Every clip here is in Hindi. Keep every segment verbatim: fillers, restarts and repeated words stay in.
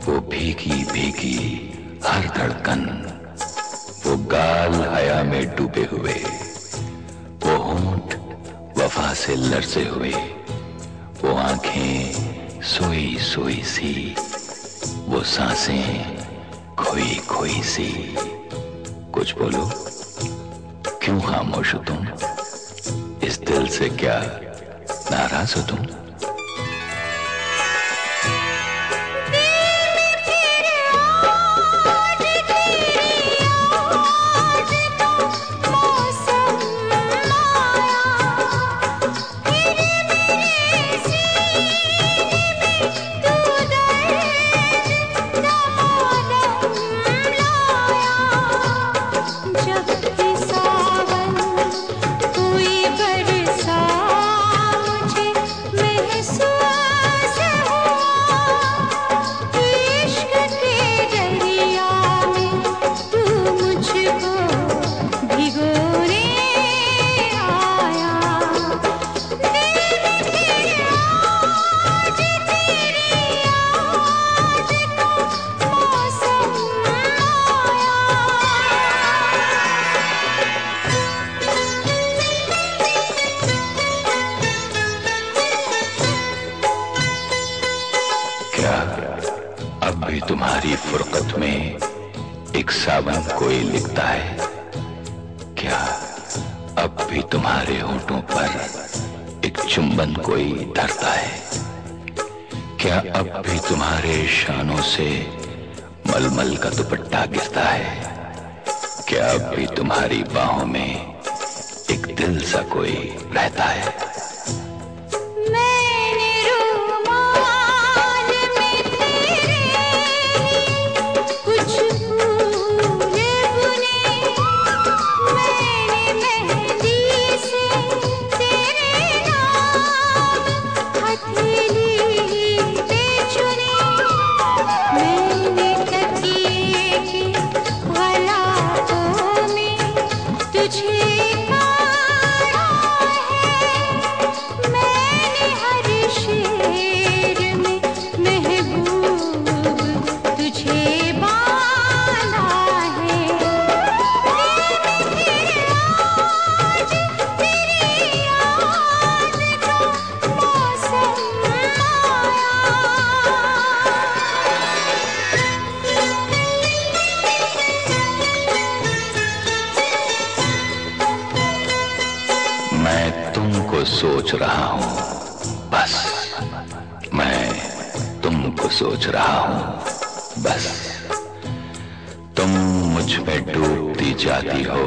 वो भीगी भीगी हर धड़कन, वो गाल हया में डूबे हुए, वो होंठ वफा से लरसे हुए, वो आंखें सोई सोई सी, वो सांसें खोई खोई सी। कुछ बोलो, क्यों खामोश हो तुम? इस दिल से क्या नाराज हो तुम? अब भी तुम्हारी फुरकत में एक सावन कोई लिखता है? क्या अब भी तुम्हारे होठों पर एक चुंबन कोई धरता है? क्या अब भी तुम्हारे शानों से मलमल का दुपट्टा गिरता है? क्या अब भी तुम्हारी बाहों में एक दिल सा कोई रहता है? मैं तुमको सोच रहा हूँ, बस मैं तुमको सोच रहा हूँ बस। तुम मुझ में डूबती जाती हो,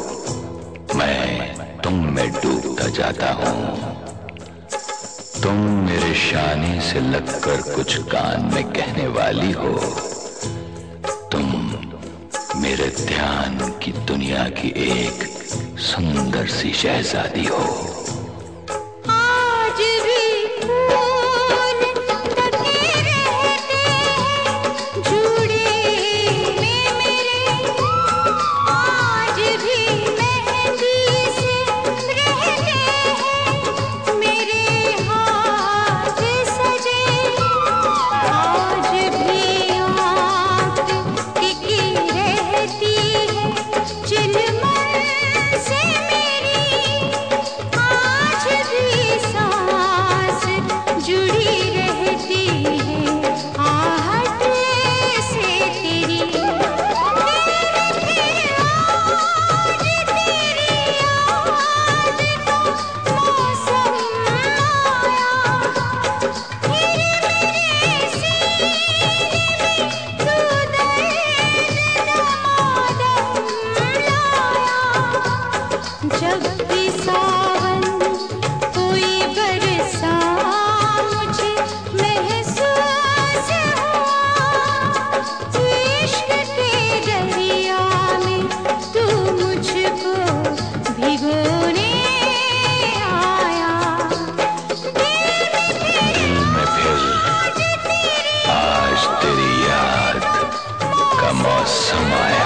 मैं तुम में डूबता जाता हूँ। तुम मेरे शाने से लगकर कुछ कान में कहने वाली हो। तुम मेरे ध्यान की दुनिया की एक सुंदर सी शहजादी हो। आज भी फूल ढके रहते जूड़े में मेरे, आज भी मेहंदी से रहते हैं मेरे हाथ सजे, आज भी आँख टिकी रहती है चिलमन से मेरी, आज भी सांस जुड़ी रहती है आहट से तेरी। आज तेरी याद का मौसम आया, फिर मेरे सीने में तू दर्द दमादम लाया। जब भी सावन कोई बरसा मुझे महसूस हुआ, इश्क के दरिया में तू मुझको भिगोने आया। दिल में फिर आज तेरी याद का मौसम आया।